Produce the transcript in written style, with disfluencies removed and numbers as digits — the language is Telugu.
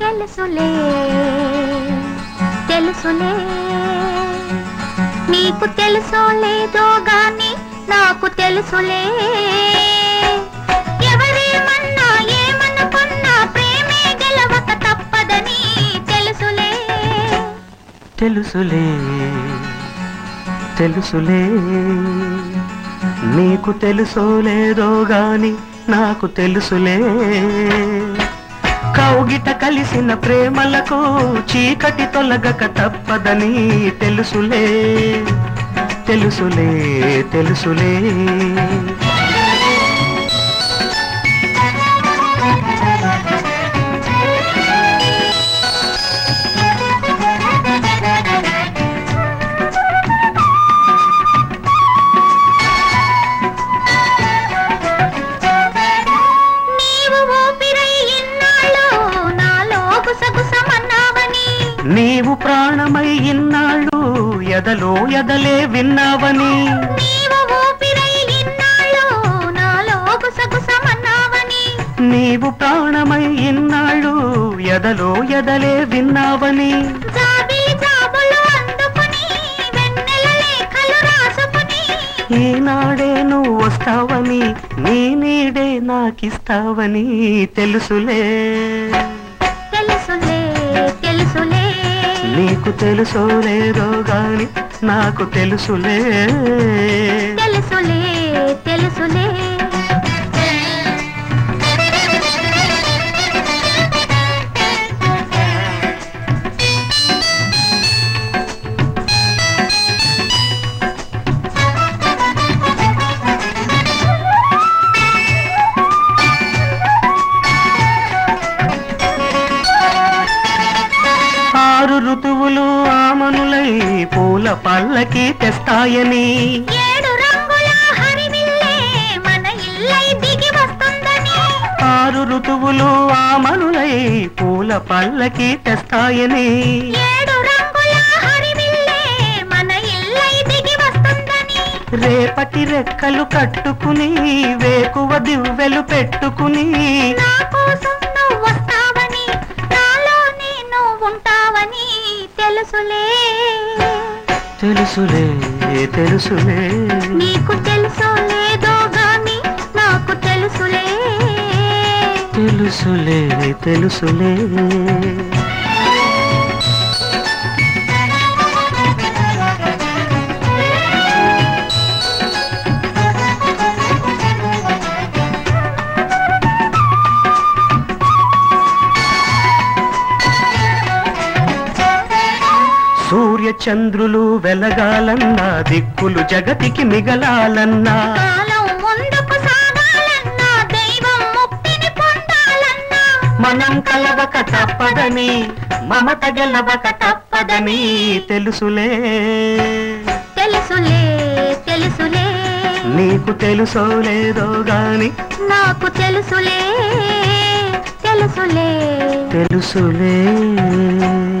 తెలుసులే తెలుసులే నీకు తెలుసో లేదో గాని నాకు తెలుసులే ఎవరేమన్నా ఏమనుకున్నా ప్రేమే గెలవక తప్పదని తెలుసులే తెలుసులే తెలుసులే నీకు తెలుసో లేదో గాని నాకు తెలుసులే కౌగిట కలిసిన ప్రేమలకు చీకటి తొలగక తప్పదని తెలుసులే తెలుసులే తెలుసులే నీవు ప్రాణమై ఇన్నాళ్ళు ఎదలో ఎదలే విన్నావని నీవు ఊపిరై ఇన్నాళ్ళు నాలో గుసగుసమన్నావని నీవు ప్రాణమై ఇన్నాళ్ళు ఎదలో ఎదలే విన్నావని జాబిలి జాబులు అందుకుని వెన్నెల లేఖలు రాసుకుని ఈనాడే నువ్వు వస్తావని నీ నీడే నాకిస్తావని తెలుసులే తెలుసులే తెలుసులే నీకు తెలుసో లేదో గాని నాకు తెలుసులే తెలుసులే తెలుసులే ఆరు ఋతువులు ఆమనులై పూల పళ్ళకి తెస్తాయని ఏడు రంగుల హరివిల్లే మన ఇల్లై దిగి వస్తుందని ఆరు ఋతువులు ఆమనులై పూల పళ్ళకి తెస్తాయని ఏడు రంగుల హరివిల్లే మన ఇల్లై దిగి వస్తుందని రేపటి రెక్కలు కట్టుకుని వేకువ దివ్వెలు పెట్టుకుని నా కోసం నువ్వు వస్తావని నాలోనే నువ్వు ఉంటావని తెలుసులే తెలుసులే తెలుసులే నీకు తెలుసో లేదో గాని నాకు తెలుసులే తెలుసులే తెలుసులే సూర్య చంద్రులు వెలగాలన్నా దిక్కులు జగతికి మిగలాలన్నా కాలం ముందుకు సాగాలన్నా దైవం ముక్తిని పొందాలన్నా మనం కలవక తప్పదని మమత గెలవక తప్పదని తెలుసులే తెలుసులే తెలుసులే నీకు తెలుసో లేదో గాని నాకు తెలుసులే తెలుసులే తెలుసులే